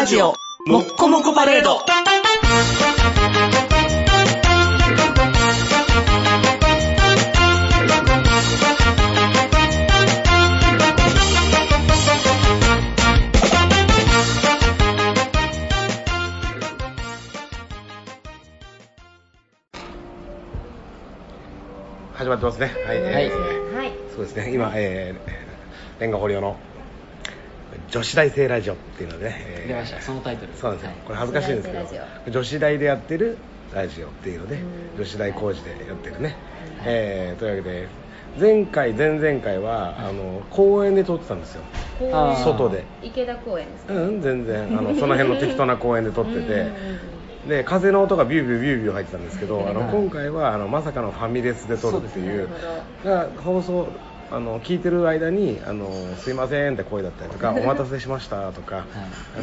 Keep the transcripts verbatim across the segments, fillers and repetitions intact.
ジオもっこもこパレード。 始まってますね。はい、 はいえーはい、 そうですね。今、えー、レンガ堀尾の女子大生ラジオっていうので、ね、えー、 出ました。そのタイトル。 そうなんですよ。 はい、 これ恥ずかしいんですけど、女子大でやってるラジオっていうので、女子大工事でやってるね。えー、というわけで前回前々回は、はい、あの公園で撮ってたんですよ。外で。 池田公園ですか？ うん、全然あのその辺の適当な公園で撮ってて。で風の音がビュービュービュービュー入ってたんですけど、あの今回はあのまさかのファミレスで撮るっていう、だから放送あの聞いてる間にあのすいませんって声だったりとか、お待たせしましたとか、はい、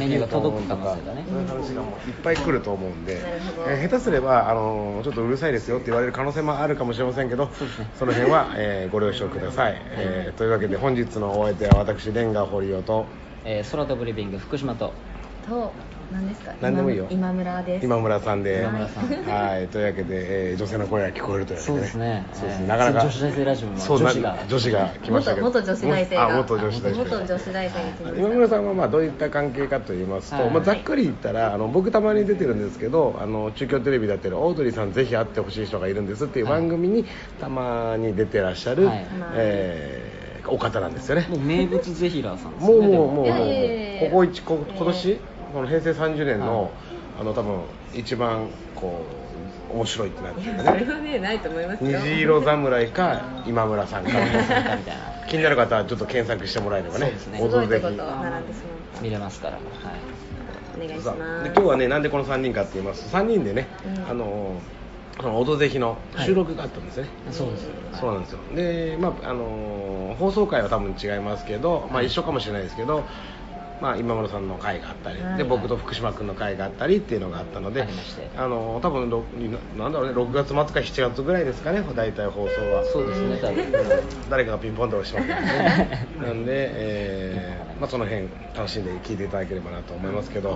メニューが届くとか、 そういう話がもういっぱい来ると思うんで、えー、下手すればあのちょっとうるさいですよって言われる可能性もあるかもしれませんけど、 そ,、ね、その辺は、えー、ご了承ください、えー、というわけで本日のお相手は私レンガ堀尾と、 えー、空飛ぶリビング福島とと何ですか？ 何でもいいよ。 今村です。 今村さんで、 今村さん、 はい、というわけで、えー、女性の声が聞こえるというわけで、ね、 そうですね。 そうですね。なかなか女子大生ラジオの女子が女子が来ましたけど、 元元女子大生が、 あ、元女子大生、 元女子大生が来ました。 今村さんはまあどういった関係かと言いますと、 はい、 まあざっくり言ったら、あの僕たまに出てるんですけど、あの中京テレビでやってるオードリーさんぜひ会ってほしい人がいるんですっていう番組にたまに出てらっしゃる、はい、えー、お方なんですよね。 もう名物ゼヒラーさんですね。 もうもうもうもうここ一こ今年。この平成さんじゅうねんの、はい、あの多分一番こう面白いってなってるね。 それはねないと思いますよ。 虹色侍か今村さんかみたいな気になる方はちょっと検索してもらえればね。 そうですね。 すごいとこと並んでしまう。 見れますから。はい。 お願いします。 で今日はねなんでこのさんにんかって言いますとさんにんでね、うん、あのそのオドぜひの収録があったんですね。 はい、そうです。 そうなんですよ。でまああの放送回は多分違いますけど、まあ一緒かもしれないですけど。まあ、今村さんの会があったり、はい、で僕と福島君の会があったりっていうのがあったので、あの多分なんだろうねろくがつ末かしちがつぐらいですかね大体放送は。 そうですね。多分誰かがピンポンと押してますけどね。なんで、えーまあ、その辺楽しんで聞いていただければなと思いますけど、はい、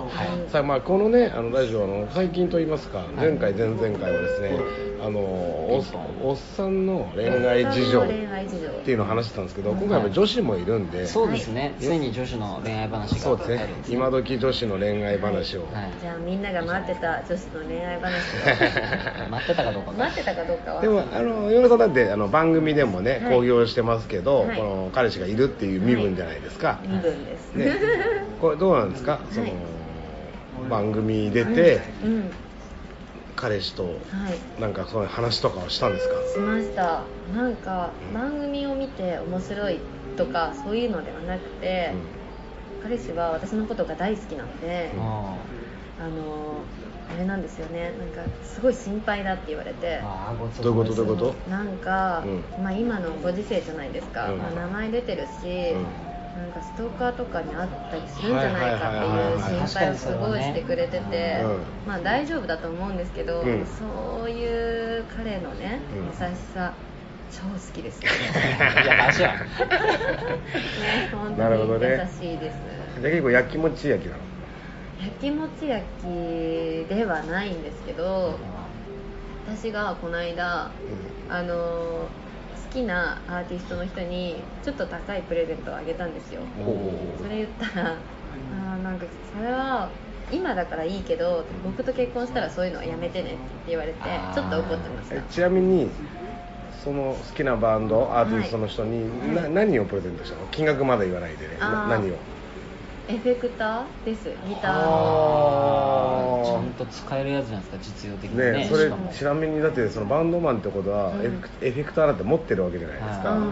さあまあこのねあのラジオの最近といいますか前回前々回はですね、あの お, おっさんの恋愛事情っていうのを話してたんですけど、今回は女子もいるんで、 そうですね。ついに女子の恋愛話がそうですね。今時女子の恋愛話を、はい、 じゃあみんなが待ってた女子の恋愛話を待ってたかどうか待ってたかどうかはでもあの岩村さんだってあの番組でもね、はい、公表してますけど、はい、この彼氏がいるっていう身分じゃないですか、はい、 身分です、 ね、これどうなんですか、その、はい、番組出て、うんうん、彼氏となんかそういう話とかをしたんですか？ しました。なんか番組を見て面白いとかそういうのではなくて、うん、彼氏は私のことが大好きなので、うん、あのあれなんですよね。なんかすごい心配だって言われて。 あどういうことどういうこと？ なんか、うん、まあ今のご時世じゃないですか。うんまあ、名前出てるし、うん、なんかストーカーとかにあったりするんじゃないかっていう心配をすごいしてくれてて、まあ大丈夫だと思うんですけど、うん、そういう彼のね優しさ。超好きですね。 いや、足は。 ね、本当に優しいです。 じゃあ結構やきもち焼きなの？ やきもち焼きではないんですけど、私がこの間、うん、あの好きなアーティストの人にちょっと高いプレゼントをあげたんですよ。それ言ったら、あなんかそれは今だからいいけど、僕と結婚したらそういうのはやめてねって言われて、ちょっと怒ってました。 ちなみにその好きなバンドアーティストの人に、はい、な何をプレゼントしたの？金額まだ言わないでね。何を？ エフェクターです。ギターのちゃんと使えるやつじゃないですか、実用的に ね, ねそれちなみにだってそのバンドマンってことは、うん、エフェクターなんて持ってるわけじゃないですか、 はい、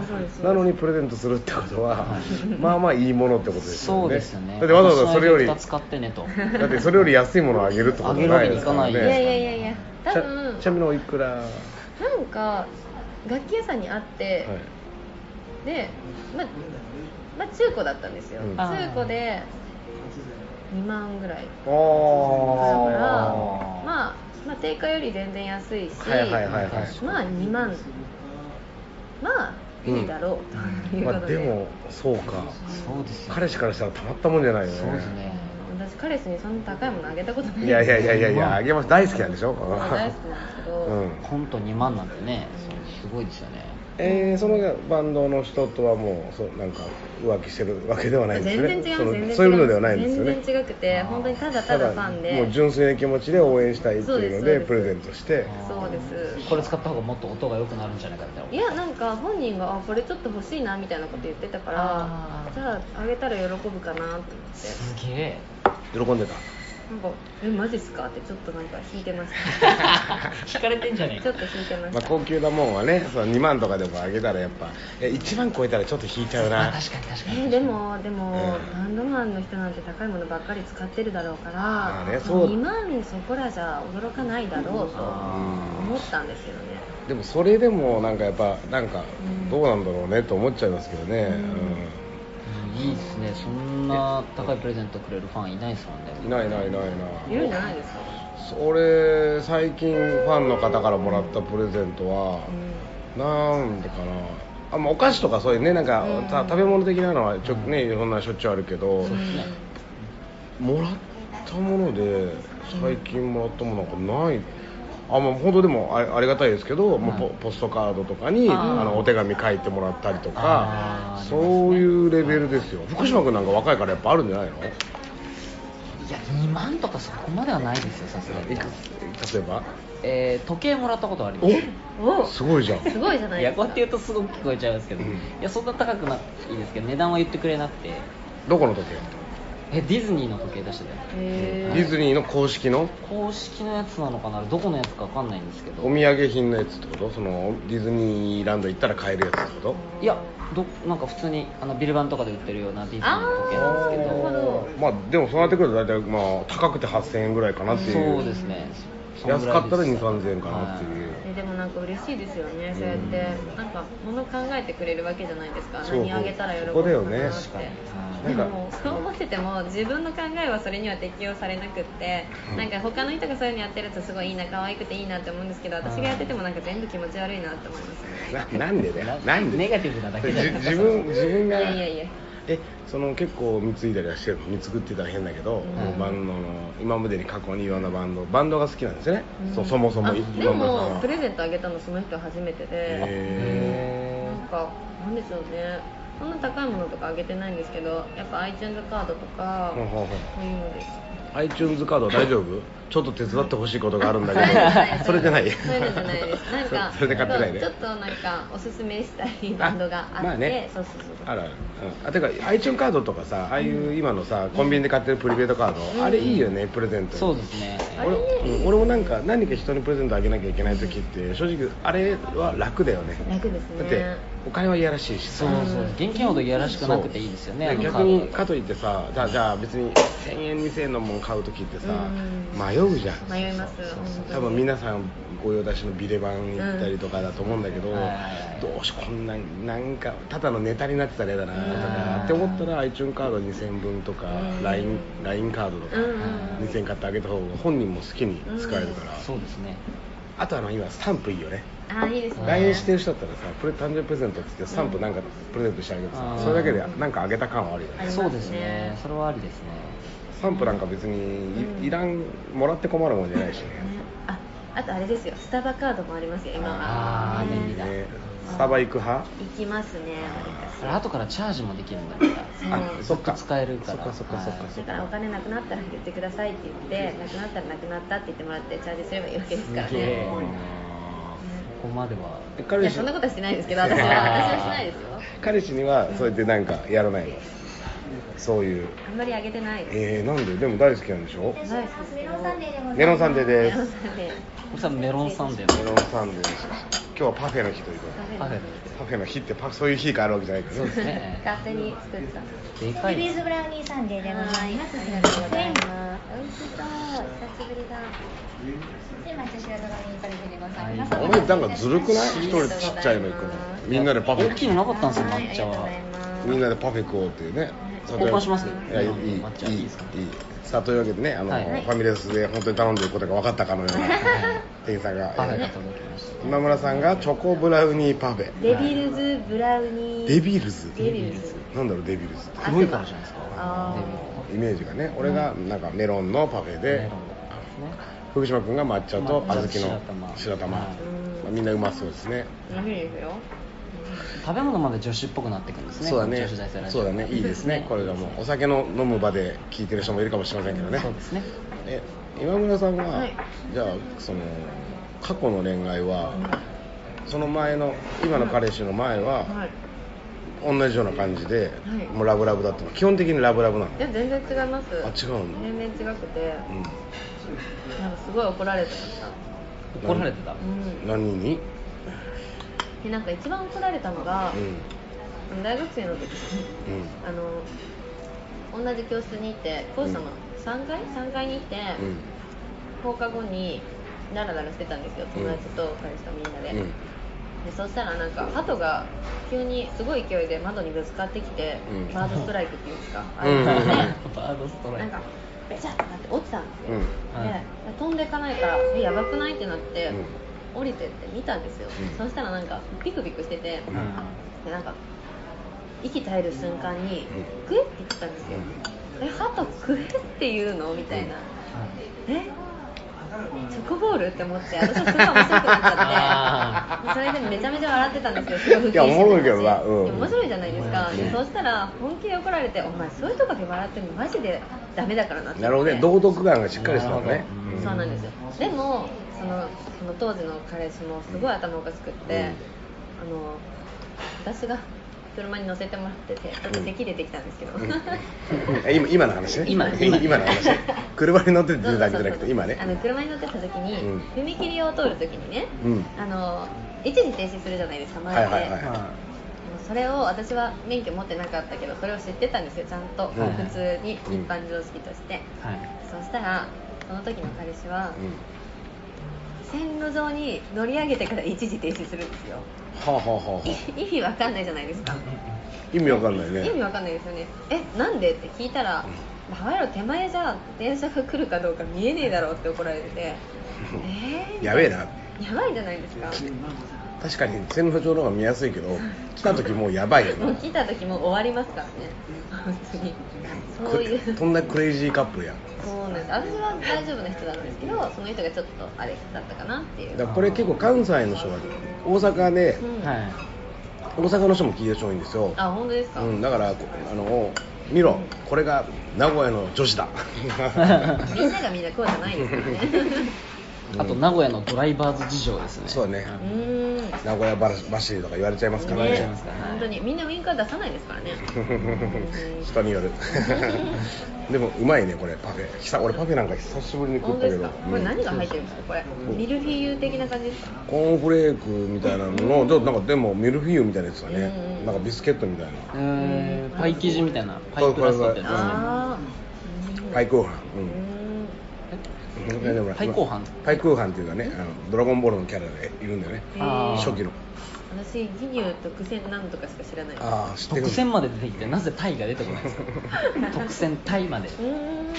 なのにプレゼントするってことは、はい、まあまあいいものってことですよね。 そうですよね。 だってわざわざそれより使ってねとだってそれより安いものをあげるってことないですからね。いやいやいやいや多分ちなみにおいくら？ なんか楽器屋さんにあって、はい、で、ままあ、中古だったんですよ、うん、中古でにまんぐらいだから、まあ、まあ定価より全然安いし、はいはいはいはい、まあにまんまあいいだろうということで、 うんまあ、でもそうかそうです、ね、彼氏からしたらたまったもんじゃないよね。 そうですね。 私彼氏にそんな高いものあげたことない。 いやいやいやいやいや、あげます。大好きなんでしょ。 大好きなんですけど、 うん、 コントにまんなんてね、すごいですよね。 えー、そのバンドの人とはもうそうなんか浮気してるわけではないんですね。 全然違います。全然違います。 そういうのではないんですよね。 全然違くて、本当にただただファンで、 もう純粋な気持ちで応援したいっていうのでプレゼントして。 そうです。 これ使った方がもっと音が良くなるんじゃないかみたいな。 いや、なんか本人があこれちょっと欲しいなみたいなこと言ってたから、 あじゃああげたら喜ぶかなと思って。 すげえ。 喜んでた。 なんかえマジっすかってちょっとなんか引いてました引かれてんじゃねえちょっと引いてました、 まあ、高級なもんはね、そうにまんとかでもあげたらやっぱいちまん超えたらちょっと引いちゃうな。 確かに確かに、 えー、でもでも、 うん、 バンドマンの人なんて高いものばっかり使ってるだろうから、 まあね、そうにまんそこらじゃ驚かないだろうと思ったんですけどね。 でもそれでもなんかやっぱなんかどうなんだろうねと思っちゃいますけどね、うんうん、いいですね。そんな高いプレゼントくれるファンいないですもんね。 いないいないいないいない。 いるんじゃないですか。 それ最近ファンの方からもらったプレゼントは、うん、なんでかなあ、まあ、お菓子とかそういうねなんか、うん、食べ物的なのはちょ、ね、そんなしょっちゅうあるけど、うん、もらったもので最近もらったものなんかない。あ、まあ、本当でも あ, ありがたいですけど、うん、ポ, ポストカードとかにあのお手紙書いてもらったりとか、そういうレベルですよ。福島君なんか若いからやっぱあるんじゃないの？ いやにまんとかそこまではないですよ、さすがに。 例えば、 えー、時計もらったことあります。 おすごいじゃん。 すごいじゃないですか。 いやこうやって言うとすごく聞こえちゃいますけど、うん、いやそんな高くないいですけど値段は言ってくれなくて。 どこの時計？ えディズニーの時計出してたよ。 へー。 ディズニーの公式の公式のやつなのかな、どこのやつか分かんないんですけど。 お土産品のやつってこと？そのディズニーランド行ったら買えるやつってこと？ いやどなんか普通にあのビルバンとかで売ってるようなディズニーの時計なんですけど。 まあでもそうなってくると大体まあ高くてはっせんえんぐらいかなっていう。 そうですね。 安かったらにせんさんぜんえんかなっていう、 はい、でもなんか嬉しいですよね、そうやってなんか物考えてくれるわけじゃないですか。 そう何あげたら喜ぶかなって。 そこだよね。 でもそう思ってても自分の考えはそれには適用されなくって、うん、なんか他の人がそういうのやってるとすごいいいな、可愛くていいなって思うんですけど、私がやっててもなんか全部気持ち悪いなって思いますね。 な, なんでだよ。なんでネガティブなだけじゃない自分自分がいやいやいやえその結構貢いだりはしてるの？貢ってたら変だけど、うん、バンドの今までに過去にいろんなバンドバンドが好きなんですよね、うん、そ, そもそもでもプレゼントあげたのその人初めてで、 へなんかなんでしょうね、そんな高いものとかあげてないんですけど、やっぱ iTunes カードとかそういうのです。 iTunes カード大丈夫？ちょっと手伝ってほしいことがあるんだけどそれじゃない？ そういうのじゃないです。なんかそれで買ってないね。 ちょっとなんかおすすめしたいバンドがあって、 まあね、 そうそうそうあら、うん、あてか iTunes カードとかさ、ああいう今のさ、うん、コンビニで買ってるプリペイドカード、うん、あれいいよね、プレゼントに。 そうですね。 俺、うん、俺もなんか何か人にプレゼントあげなきゃいけない時って正直あれは楽だよね。 楽ですね。 だってお金はいやらしいしさ、 そうそう現金ほどいやらしくなくていいですよね。 逆にかといってさ、じゃあじゃあ別にせんえんにせんえんのもの買う時ってさ、迷うじゃん。 迷います。 多分皆さんご用達のビレバン行ったりとかだと思うんだけど、うん、どうしこんななんかただのネタになってたら嫌だなとかって思ったら iTunes カードにせんぶんとか ライン, ラインカードとかにせん買ってあげた方が本人も好きに使えるから、 そうですね。 あとあの今スタンプいいよね。 あ、いいですね。 ライン してる人だったらさ、プレ誕生日プレゼントって言ってスタンプなんかプレゼントしてあげるとさ、それだけでなんかあげた感はあるよね。 そうですね、それはありですね。 スタンプなんか別に い, いらん、もらって困るもんじゃないしね。 あ、あとあれですよ、スタバカードもありますよ今は。 ああ、便利だ。 スタバ行く派？ 行きますね。 あれ後からチャージもできるんだから。 あ、そっか。 使えるから。 そっかそっかそっか。 だからお金なくなったら言ってくださいって言って、なくなったらなくなったって言ってもらってチャージすればいいわけですからね。 ここまでは。 いや、そんなことはしてないですけど、私は私はしないですよ。 彼氏にはそうやってなんかやらないの？そういう。 あんまりあげてないです。 えー、なんで？でも大好きなんでしょ？ 大好きです。 メロンサンデーでございます。 メロンサンデーです。 これさメロンサンデー。 メロンサンデーです。今日はパフェの日ということで。 パフェ。 パフェの日ってパそういう日があるわけじゃないからね。 そうですね。 勝手に作った。 でかい。 ビーズブラウニーサンデーでございます。 ありがとうございます。美味しそう。久しぶりだ。 で、抹茶白ドラミーパルフェでございます。 お前なんかずるくない？一人ちっちゃいの行くの。みんなでパフェ。 大きいのなかったんですよ、抹茶は。 みんなでパフェ食おうっていうね。 交換します？ いや、いい、いい、いい。さあというわけでね、あの、はい、ファミレスで本当に頼んでることが分かったかのような店員さんが、 パフェが届きました。 今村さんがチョコブラウニーパフェ。 デビルズブラウニー。 デビルズ。 デビルズ。 なんだろうデビルズって黒いからじゃないですか。 あデビイメージがね。俺がなんかメロンのパフェで、 ルメロンですね。 福島君が抹茶と小豆の抹茶白玉白玉、 はいまあ、みんなうまそうですね。 美味しいですよ。 食べ物まで女子っぽくなってくるんですね。 そうだね女子大生ラジオそうだねいいですね。これがもうお酒の飲む場で聞いてる人もいるかもしれませんけどね。 そうですね。 え今村さんは、 はいじゃあその過去の恋愛は、その前の今の彼氏の前は、 はい。 同じような感じで、 はいもうラブラブだったの。基本的にラブラブなの。 いや全然違います。 あ違うんだ全然違くて、 うんなんかすごい怒られてました。 怒られてた。 うん。 何に？ でなんか一番怒られたのがう、ん大学生の時にうんあの同じ教室にいて校舎のさんがいさんがいにいて、 うん放課後にダラダラしてたんですよ、友達と彼氏とみんなで。 うんでそしたらなんか鳩が急にすごい勢いで窓にぶつかってきて、 うんバードストライクっていうんですか、あうんれで、 バードストライクなんかベチャッとなって落ちたんですよ、 うんはいで飛んでいかないからえやばくないってなって、 う降りてって見たんですよ、 うんそしたらなんかピクピクしてて、 うんでなんか息絶える瞬間にうんクエって言ってたんですよ、え鳩クエって言うのみたいな、えチョコボールって思って私はすごい面白くなっちゃってそれでめちゃめちゃ笑ってたんですよ、すごい不謹慎いやおもろいけどな話うんいや面白いじゃないですか、 うんでそうしたら本気で怒られてお前そういうとこで笑ってるのマジでダメだからなってなるほどね。道徳感がしっかりしたのね。 なるほどそうなんですよ。でもそのその当時の彼氏もすごい頭おかしくって、 うんあの私が車に乗せてもらっててちょっと咳出てきたんですけど、 うんえ今今の話ね。 今今今の話。車に乗っててそう出ただけじゃなくて今ね。 あの車に乗ってた時に、 うん踏切を通る時にね、 うんあの一時停止するじゃないですか前で、 はいはいはいもうそれを私は免許持ってなかったけどそれを知ってたんですよちゃんと、 うん普通に一般常識として、 はい。 そしたらその時の彼氏は、 うん線路上に乗り上げてから一時停止するんですよ。 はあはあはあはあ。 意味わかんないじゃないですか。 意味わかんないね。 意味わかんないですよね。え、なんでって聞いたら、バカ野郎手前じゃ電車が来るかどうか見えねえだろうって怒られてて、えー、 やべえな。 やばいじゃないですか。 確かに線路上の方が見やすいけど、来た時もうやばいよな。 もう来た時もう終わりますからね。本当に。そういう。 こんなクレイジーカップルやん。 そうなんです。私は大丈夫な人なんですけど、その人がちょっとあれだったかなっていう。 だからこれ結構関西の人は大阪で、 うんはい。 大阪の人も聞いてる人多いんですよ。 あ、本当ですか。 うん、だからあの見ろ、これが名古屋の女子だ。 みんながみんなこうじゃないですからね。 あと名古屋のドライバーズ事情ですね。 そうだね。 うーん。 名古屋走りとか言われちゃいますからね。 ねちゃいますからね本当にみんなウインカー出さないですからね。 人による。でもうまいねこれパフェ。久俺パフェなんか久しぶりに食ったけど。 本当ですか。これ何が入ってるんですかこれ。ミルフィーユ的な感じですか。 コーンフレークみたいなのの、ちょっとなんかでもミルフィーユみたいなやつだね。 うんうんなんかビスケットみたいな。 えーパイ生地みたいなパイクラストってやつですね。 ああ。 パイクーハン。 ううんん。 でもパイクーハンパイクーハンっていうかね、あのドラゴンボールのキャラでいるんだよね。 あー初期の。 私ギニュー特選なんとかしか知らないです。 ああ知ってる。 特選まで出てきてなぜタイが出てこないんですか。特選タイまで。 うーん。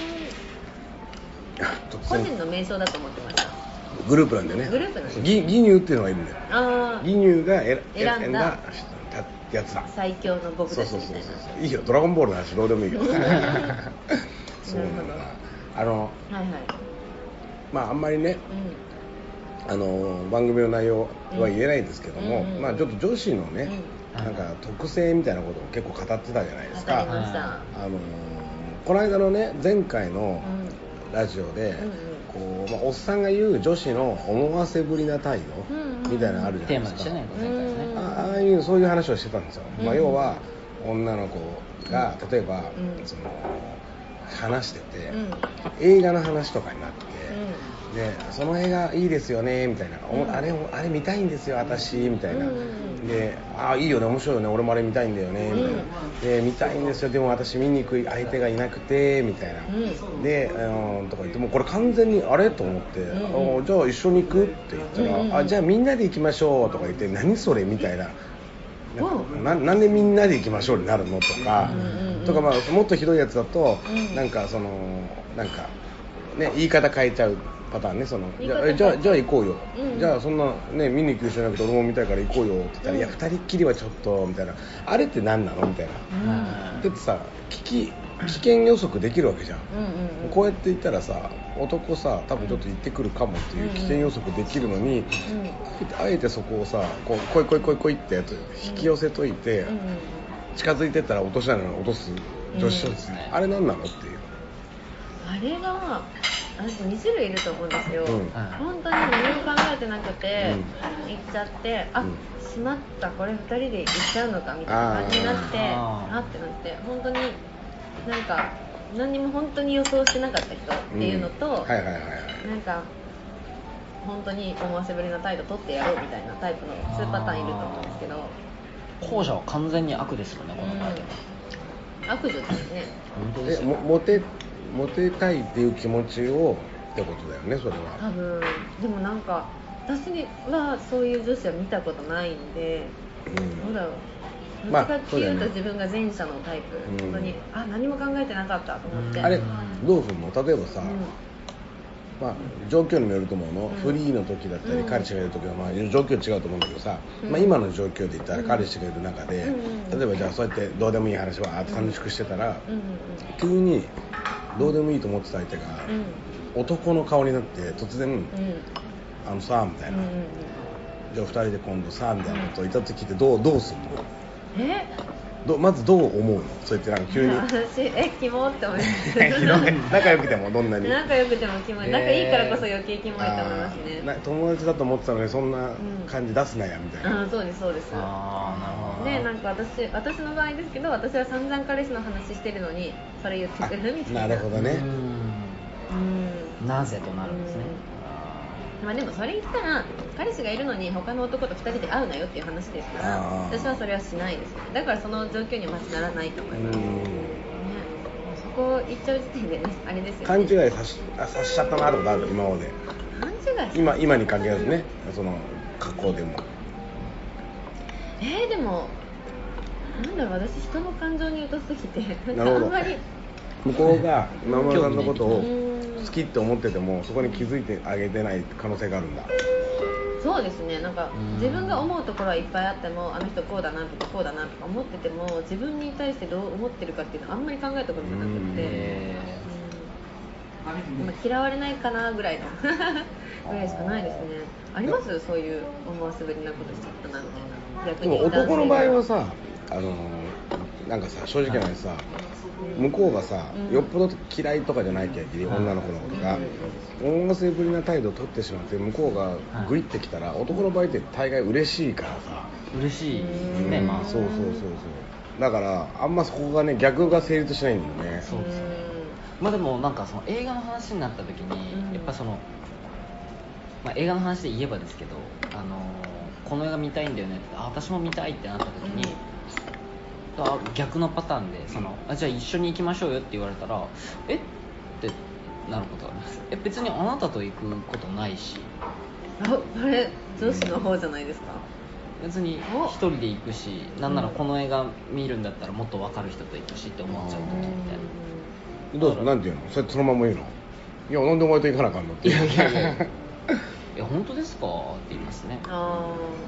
特選個人の名称だと思ってました。 グループなんだよね。 グループなんですギギニューっていうのがいるんだよ。 あギニューが選選んだ選んだやつだあ。。最強の僕そうそうたちみたいな。 そうそう。いいよ、ドラゴンボールの話どうでもいいよ。そうなんだな。あのはいはい。 まああんまりね、 うあの番組の内容は言えないですけども、 うんうんまあちょっと女子のね、 うんなんか特性みたいなことを結構語ってたじゃないん。 です当たりか。 ました。 あのこの間のね前回のうん。 ラジオで、 うんうんこうまあ、おっさんが言う女子の思わせぶりな態度うんうんみたいなのあるじゃないですか。 テーマでしたね前回ですね。 あああいうそういう話をしてたんですよ、 うんまあ、要は女の子が例えば、 うんその話してて、 うん映画の話とかになって、でその映画いいですよねみたいな、おうんあれあれ見たいんですよ私みたいな、 うんうんでああいいよね面白いよね俺もあれ見たいんだよねみたいな、で見たいんですよでも私見に行く相手がいなくてみたいな、 うんでうんとか言ってもうこれ完全にあれと思って、 うんあじゃあ一緒に行くって言ったら、 うんうんあじゃあみんなで行きましょうとか言って何それみたいな。なんかうんななんでみんなで行きましょうになるのとか、 うんうんうんとかまあもっとひどいやつだと、 うんなんかそのなんかね言い方変えちゃうパターンね、その言い方じゃあじゃあじゃあ行こうよ、 うんじゃあそんなね見に行く人じゃなくて俺も見たいから行こうよって言ったら、 うんいやふたりっきりはちょっとみたいな、あれって何なのみたいな、 うんだってさ危機危険予測できるわけじゃん、 うんうんうんこうやって言ったらさ男さ多分ちょっと行ってくるかもっていう危険予測できるのに、 うんあえてそこをさこう来い来い来い来いって引き寄せといて、 うんうん近づいてったら落とし穴に落とす女子小説、 うんあれ何なのっていう、 あれが私に種類いると思うんですよ、 うん本当に何も考えてなくて、 う行っちゃってあ、 うんしまったこれふたりで行っちゃうのかみたいな感じになってあーあってなって本当になんか何にも本当に予想してなかった人っていうのと、 んはいはいはいはいなんか本当に思わせぶりな態度取ってやろうみたいなタイプのにパターンいると思うんですけど、 後者は完全に悪ですよね、この場合は。 うん、悪女ですね。 え本当ですよもモテモテたいっていう気持ちをってことだよね、それは。 多分でもなんか私はそういう女子は見たことないんで、 うんどうだろう、 まあどっちかっていうとそうだよね自分が前者のタイプ、 うん本当にあ何も考えてなかったと思って、 うんあれどうするの、例えばさ、まあ、状況にもよると思うの、 うんフリーの時だったり、 うん彼氏がいる時はまあ状況違うと思うんだけどさ、 うんまあ、今の状況で言ったら彼氏がいる中で、 うん例えばじゃあそうやってどうでもいい話はあって楽しくしてたら、 うんうん急にどうでもいいと思ってた相手が、 うん男の顔になって突然、 うんうんあのさみたいな、 うんじゃあふたりで今度さみたいなことを言った時ってどうどうするの、 うんえどまずどう思うの、そうやってなんか急に私えキモって思います仲良くてもどんなに仲良くてもキモい、仲いいからこそ余計キモいと思いますね。 あーな友達だと思ってたのにそんな感じ出すなやみたいな、 あーそうですそうです。 あーなるほど。 でなんか私私の場合ですけど、私は散々彼氏の話してるのにそれ言ってくるみたいな。 なるほどね、 ううんんなぜとなるんですね。 まあでもそれ言ったら彼氏がいるのに他の男とふたりで会うなよっていう話ですから、 あー私はそれはしないですね。だからその状況にはまずならないと思います。ね、 うんそこ行っちゃう時点でねあれですよね。 勘違いさしあさしちゃったなってことある今まで、 勘違いし今今に限らずね、その格好でもえー、でもなんだろう、私人の感情に疎すぎてなるほどあんまり向こうが今村さんのことをうん好きって思っててもそこに気づいてあげてない可能性があるんだ。 そうですね、なんかうん自分が思うところはいっぱいあってもあの人こうだなとかこうだなとか思ってても自分に対してどう思ってるかっていうのはあんまり考えたことがなくうんて、 えうんまあ嫌われないかなぐらいのぐらいしかないですね。ありますそういう思わせぶりなことしちゃったなみたいな。逆でもに男の場合は男性さ、あのなんかさ正直な話さ、向こうがさ、 うんよっぽど嫌いとかじゃないけど、女の子のことが思わせぶりな態度を取ってしまって向こうがグイってきたら、男の場合って大概嬉しいからさ、 ー嬉しいですね。 うんまあそうそうそうそうだからあんまそこがね逆が成立しないんだよね。 そうですね。まあでもなんかその映画の話になった時に、 うんやっぱその、まあ、映画の話で言えばですけど、あのーこの映画見たいんだよねってあ私も見たいってなった時に、あ逆のパターンでそのあじゃあ一緒に行きましょうよって言われたらえってなることがあります。え別にあなたと行くことないし、 ああれ女子の方じゃないですか。 別にお一人で行くし、なんならこの映画見るんだったらもっと分かる人と行くしって思っちゃう時みたいな。 どうするなんて言うの、それそのまま言うの、いやなんでお前と行かなあかんのっていやいやいやいや本当ですかって言いますね。 あ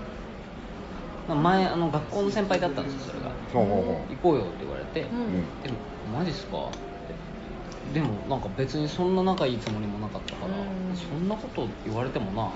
前あの学校の先輩だったんですよそれが。 ほうほうほ行こうよって言われて、 ーうんえマジっすかってでもなんか別にそんな仲いいつもりもなかったから、 うんそんなこと言われてもなって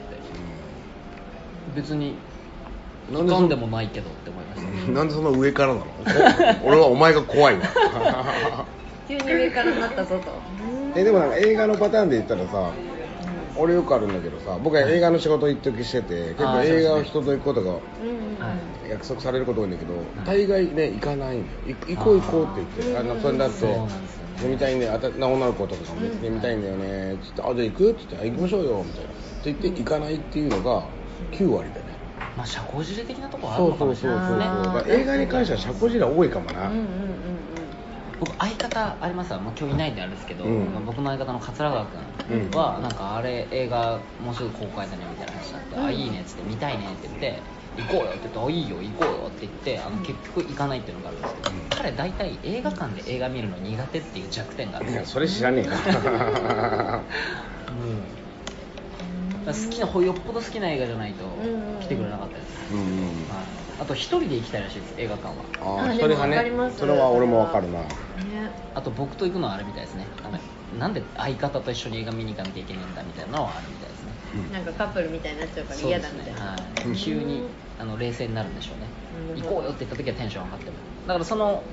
別になんでそ時間でもないけどって思いましたね。 うんなんでその上からなの俺はお前が怖いわ急に上からなったぞと。 えでもなんか映画のパターンで言ったらさ、俺よくあるんだけどさ、僕は映画の仕事一時してて、結構映画を人と行くことがうんうんはい約束されること多いんだけど、大概ね行かないんだよ。行行こう行こうって言って、あのそれだってそうなんですよね飲みたいんだよ、あた女の子とかも別に飲みたいんだよねつって、あじゃあ行くって言って、あ行きましょうよみたいなって言って行かないっていうのがきゅう割だよね。 まあ社交辞令的なところあるそうのかもしそうそうそう。 れないですね。 だから映画に関しては社交辞令多いかもな。 うんうんうん僕相方ありますわ、まあ、今日いないんであれですけど、 うんまあ、僕の相方の桂川君は、なんかあれ映画もうすぐ公開だねみたいな話になって、 うんあいいねっつって見たいねって言って行こうよって言ってあいいよ行こうよって言ってあの結局行かないっていうのがあるんですけど、 うん彼大体映画館で映画見るの苦手っていう弱点があるんいやですよ。 それ知らねえよ。 もう好きなよっぽど好きな映画じゃないと来てくれなかったです、 うんうん、 はい、あと一人で行きたいらしいです映画館は。 ああ一人派ね。それは俺もわかるな、ね、 あと僕と行くのはあれみたいですね、なんで相方と一緒に映画見に行かなきゃいけないんだみたいなのはあるみたいですね、 うん、なんかカップルみたいになっちゃうから嫌だみたいな、 はい、急にあの冷静になるんでしょうね、行こうよって言った時はテンション上がっても、だからその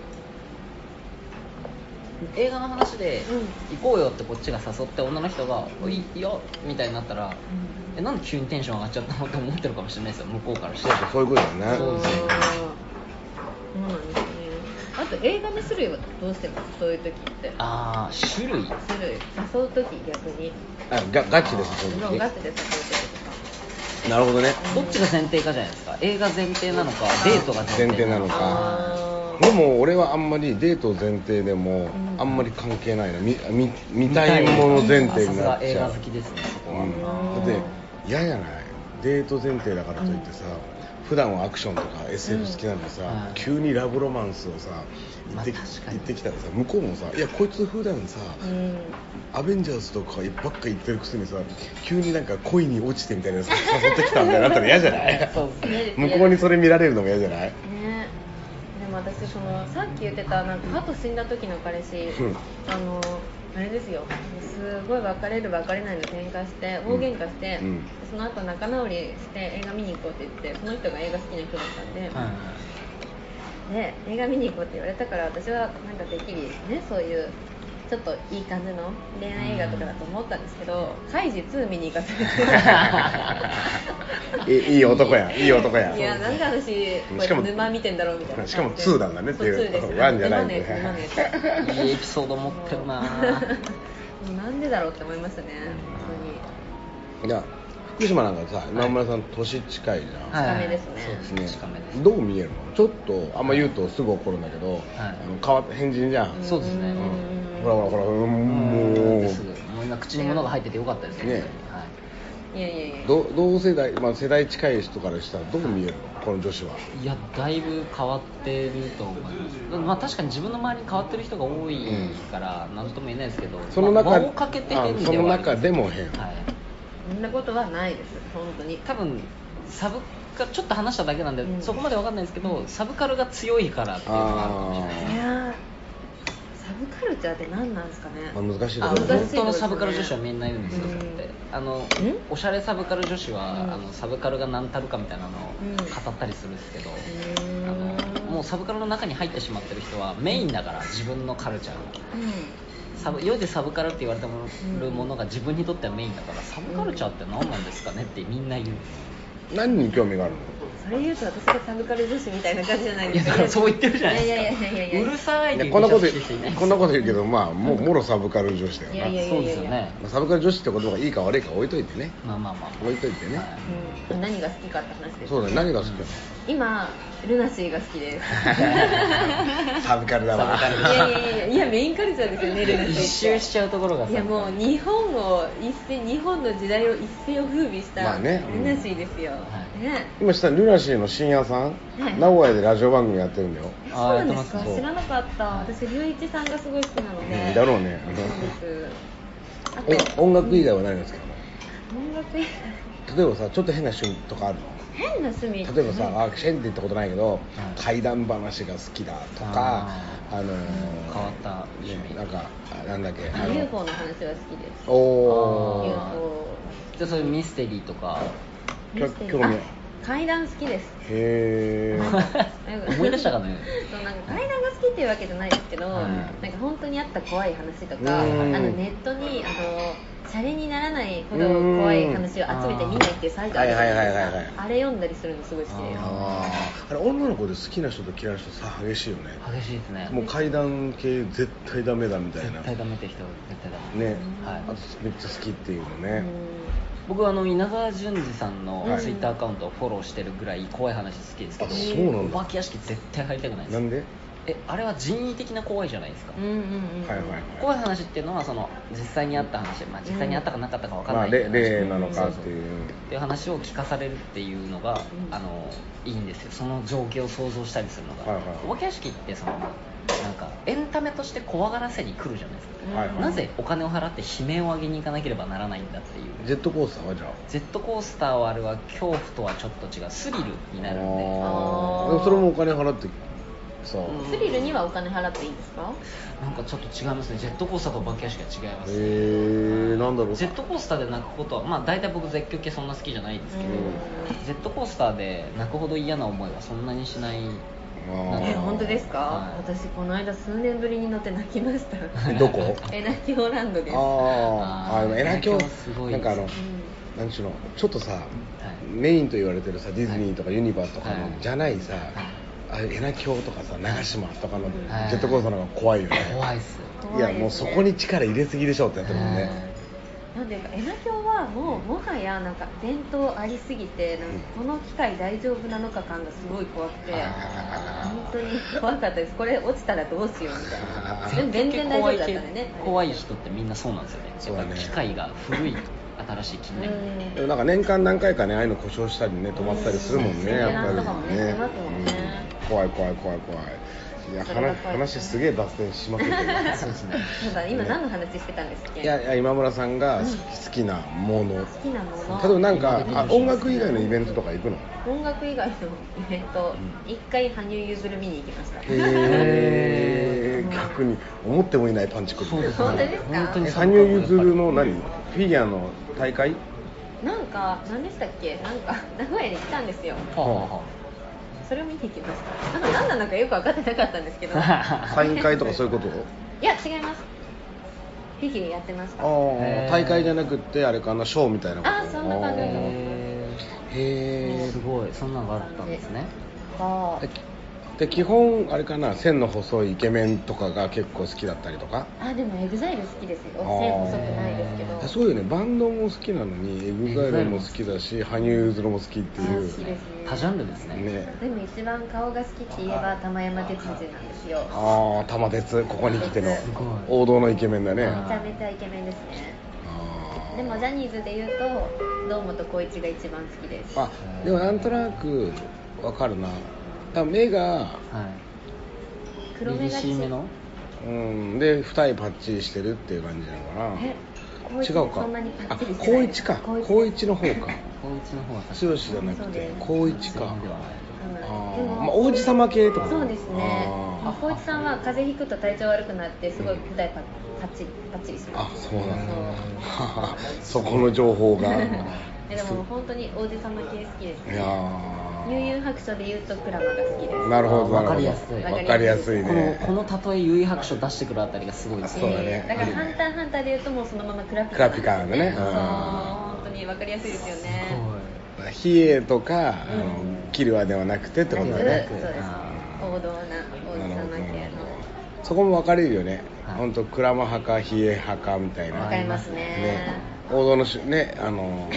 映画の話で、うん、行こうよってこっちが誘って女の人が「うん、いいよ」みたいになったら、うん、えなんで急にテンション上がっちゃったのって思ってるかもしれないですよ向こうからして。 そういうことだよね。 そうですね。そうなんですね。あと映画の種類はどうしてますそういう時って。 ああ種類種類誘う時逆にあガガチで誘う時ガチで誘う時とか。 なるほどね。 どっちが前提かじゃないですか。映画前提なのかデートが前提なのか。 でも俺はあんまりデート前提でもあんまり関係ないな、見見見たいもの前提になっちゃう。 映画好きですねそこは、うん、 だって嫌じゃないデート前提だからといってさ、うん、普段はアクションとか エスエフ 好きなのにさ、うん、急にラブロマンスをさ言って、まあ、言ってきたらさ向こうもさいやこいつ普段さ、うん、アベンジャーズとかばっか言ってるくせにさ急になんか恋に落ちてみたいな誘ってきたみたいになったら嫌じゃないそうです、ね、向こうにそれ見られるのも嫌じゃない、ね、 私そのさっき言ってたなんかハト死んだ時の彼氏、うん、あのあれですよすごい別れる別れないの喧嘩して大喧嘩して、うん、その後仲直りして映画見に行こうって言ってその人が映画好きな人だったんで、うん、で映画見に行こうって言われたから私はなんかてっきりねそういうちょっといい感じの恋愛映画とかだと思ったんですけど、カイジツー見に行かせていい男やいい男やいやなんで私これ沼見てんだろうみたいなしかもツーなんだねっていうワンじゃないんでいいエピソード持ってるななんでだろうって思いましたね本当に。 いや福島なんかさ今村さん年近いじゃん、 近めですね、 そうですね近めです。 どう見えるのちょっとあんま言うとすぐ怒るんだけど、はい、あの変わって変人じゃん。 そうですね、うん、 ほらほらほらもうもうすぐもう今口に物が入っててよかったですね。はい、 いやいやいやど同世代、まあ、世代近い人からしたらどう見えるのこの女子は。 いやだいぶ変わってると思います。まあ確かに自分の周りに変わってる人が多いから何とも言えないですけど、 その中、 まあ、輪をかけて変ではその中でも変、 はい、そんなことはないです本当に。 多分サブカルちょっと話しただけなんで、うん、そこまで分かんないですけど、サブカルが強いからっていうのがあるかもしれないです。 いやサブカルチャーって何なんですかね。 まあ、難しいだろうね。本当のサブカル女子はみんな言うんですよ、うん、ってあのおしゃれサブカル女子は、うん、あのサブカルが何たるかみたいなのを語ったりするんですけど、うん、あのもうサブカルの中に入ってしまってる人はメインだから自分のカルチャーが、うん、サブ世でサブカルって言われてるものが自分にとってはメインだから、サブカルチャーって何なんですかねってみんな言うんです。 何に興味があるの。 それ言うと私がサブカル女子みたいな感じじゃないですか。 いやだからそう言ってるじゃないですか。 いやいやいやいやうるさいってこんなことこんなこと言うけどまあもうもろサブカル女子だよな。 いやいやいやいやそうですよね。 サブカル女子って言葉がいいか悪いか置いといてね。 まあまあまあ置いといてね、はい、 うん、何が好きかって話です。 そうだね。何が好きか。 今ルナシーが好きですサブカルだわ。 いやいやいやいやメインカルチャーですよねルナシー。 一周しちゃうところが。 いやもう日本を一世日本の時代を一世を風靡したルナシーですよ、まあねうんね、 今したルナシーの深夜さん、はい、名古屋でラジオ番組やってるんだよ。 そうなんですか。知らなかった。私龍一さんがすごい好きなので、 うん、だろうね。 そうです。あと音楽以外は何が好きなの。音楽以外例えばさちょっと変な趣味とかあるの。 変な趣味。 例えばさ、うん、あシェンって言ったことないけど、うん、怪談話が好きだとか、あ、あのー、 変わった趣味、 ね、なんかなんだっけユーフォー の話は好きです。 おお。 ユーフォー。じゃあそういうミステリーとか興味。 怪談好きです。 へー思い出したかね。 そうなんか怪談が好きっていうわけじゃないですけど、うん、なんか本当にあった怖い話とか、あのネットにあのシャレにならないほど怖い話を集めて見ないっていうサイトあるじゃないですか。あれ読んだりするのすごい好きです。 ああれ女の子で好きな人と嫌いな人さ激しいよね。 激しいですね。 もう怪談系絶対ダメだみたいな。 絶対ダメって人は絶対ダメ。 ね、はい。あとめっちゃ好きっていうのね。 僕はあの稲川淳二さんのツイッターアカウントをフォローしてるぐらい怖い話好きですけど、 そうなんだ。 お化け屋敷絶対入りたくないです。 なんで？ えあれは人為的な怖いじゃないですか。 うんうんうん、 怖い話っていうのはその実際にあった話、まあ、実際にあったかなかったか分からない、 うんまあ、例なのかっていうっていう話を聞かされるっていうのが、うん、あのいいんですよ。その情景を想像したりするのが、はいはい、お化け屋敷ってそのなんかエンタメとして怖がらせに来るじゃないですか、 はいはいなぜお金を払って悲鳴を上げに行かなければならないんだっていう。 ジェットコースターはじゃあジェットコースターはあれは恐怖とはちょっと違うスリルになるんで、 あーでもそれもお金払ってさ、 スリルにはお金払っていいんですか？ なんかちょっと違いますね。ジェットコースターとお化け屋敷は違います、 へえなんだろう。 ジェットコースターで泣くことは、まあ、大体僕絶叫系そんな好きじゃないんですけど、ジェットコースターで泣くほど嫌な思いはそんなにしない。 あーえ本当ですか？ はい私この間数年ぶりに乗って泣きましたどこ？ えなきオランドです。 あーあでもエナキョエナキョすごいですなんかあの、なんちゅうのちょっとさ、メインと言われてるさディズニーとかユニバースとかの、 はいじゃないさ、あれエナキョとかさ長島とかのジはいェットコースターの方が怖いよね、 怖いっす。 いやもうそこに力入れすぎでしょってやってるもんね、 なんていうかエナキョはもうもはやなんか伝統ありすぎてなんかこの機械大丈夫なのか感がすごい怖くて本当に怖かったです。これ落ちたらどうしようみたいな。でも全然大丈夫だったんでね。 怖い人ってみんなそうなんですよね。 そうだねやっぱ機械が古い新しい近年、 うんでもなんか年間何回かねああいうの故障したりね止まったりするもんね、 うんやっぱりとかもねしてますもんねうん怖い怖い怖い怖い。いやそれが話怖い話すげえ脱線しますけどそうですね。 なんか今何の話してたんですっけ？ いやいや今村さんが好き,、好きなもの、 好きなもの。 例えばなんかあ音楽以外のイベントとか行くの？ 音楽以外のイベント一回羽生結弦見に行きました。 へー逆に思ってもいないパンチくるそうですね。 本当ですか本当にえ羽生結弦の何フィギュアの大会？ なんか何でしたっけ？なんか名古屋に来たんですよ。 はあはあはそれを見に行きました。なんか何なのかよく分かってなかったんですけど。 あサイン会とかそういうこと？ いや違います。フィギュアやってました。 あー大会じゃなくってあれかなショーみたいなこと？ あそんな感じだと思いますへへーすごい、そんなのがあったんですね。 はあえで基本あれかな線の細いイケメンとかが結構好きだったりとか？ あでもエグザイル好きですよ。 あー線細くないですけど。 そうよねバンドも好きなのにエグザイルも好きだし羽生結弦も好きっていうあ好きですね。 多ジャンルですね。 ね。 でも一番顔が好きって言えば玉山哲司なんですよ。 ああ玉鉄ここに来てのすごい王道のイケメンだね。 めあちゃめちゃイケメンですね。 あーでもジャニーズで言うと堂本光一が一番好きです。 あでもなんとなくわかるな。多分目がはい。 黒目がち凛々しいめの。 うんで二重パッチリしてるっていう感じなのかえな。違うかそんなにパあッチリしてない光一か光一の方か高一の方は確か剛じゃなくて光一か。 ではない。 あでもーまあ王子様系とかそうですね。 あ光一さんは風邪ひくと体調悪くなってすごい二重パパッチリパッチリしまあす。 そうなんだそうそこの情報がいえでも本当に王子様系好きですね。 や悠々白書で言うとクラマが好きです。 ーなるほどなるほどわかりやすいわかりやすいこのねこの例え悠々白書出してくるあたりがすごいですそうだねだからハンターハンターで言うともうそのままクラピカクラピカだねそううん本当にわかりやすいですよね。 比叡とか、あのキルアではなくてってことだねそうです。王道な王子様系の。 そこも分かれるよね、 はい本当クラマ派か比叡派かみたいなわかりますね。 ね王道のしねあのなんか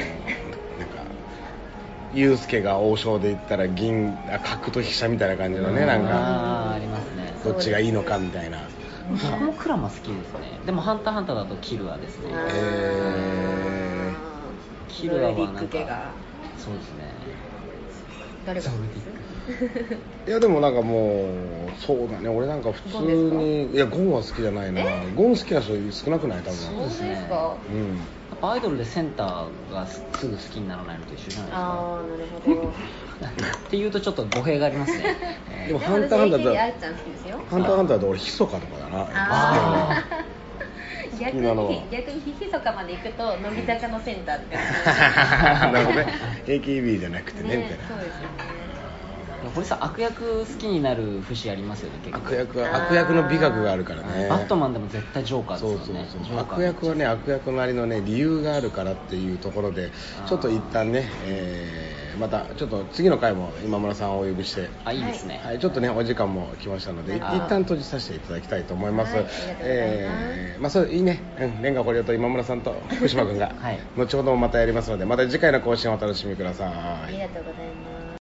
祐介が王将で言ったら銀あ角と飛車みたいな感じのねなんかあーありますね。 どっちがいいのかみたいな僕もクラマ好きですね。でもハンターハンターだとキルアですね。 あーえキルアはなんかゾルディック家がそうですね。 誰が好きですいやでもなんかもうそうだね俺なんか普通ゴンですかにいやゴンは好きじゃないなゴン好きな人少なくない多分本当ですか？ うんやっぱアイドルでセンターがすぐ好きにならないのと一緒じゃないですか。 ああなるほど。 っていうとちょっと語弊がありますね。えーでもでハンターハンターエーケービー あだっちゃん好きですよ。 ハンターハンターで俺ヒソカとかだなあー逆好きなのはに逆にひそかまで行くと乃木坂のセンターってなるほどね エーケービー じゃなくてねみたいなそうですよね。 堀さん悪役好きになる節ありますよね。結構悪役は悪役の美学があるからねバットマンでも絶対ジョーカーですそうそうよね。 そうジョーカー悪役はね悪役なりのね理由があるからっていうところであーちょっと一旦ね、えーまたちょっと次の回も今村さんをお呼びしてあいいですね。 はい、ちょっとねお時間も来ましたので、いあー一旦閉じさせていただきたいと思います。 はいありがとうございますえーまあそういいね、うん、レンガ堀尾と今村さんと福島君が、 はい後ほどもまたやりますので、また次回の更新をお楽しみください。 ありがとうございます。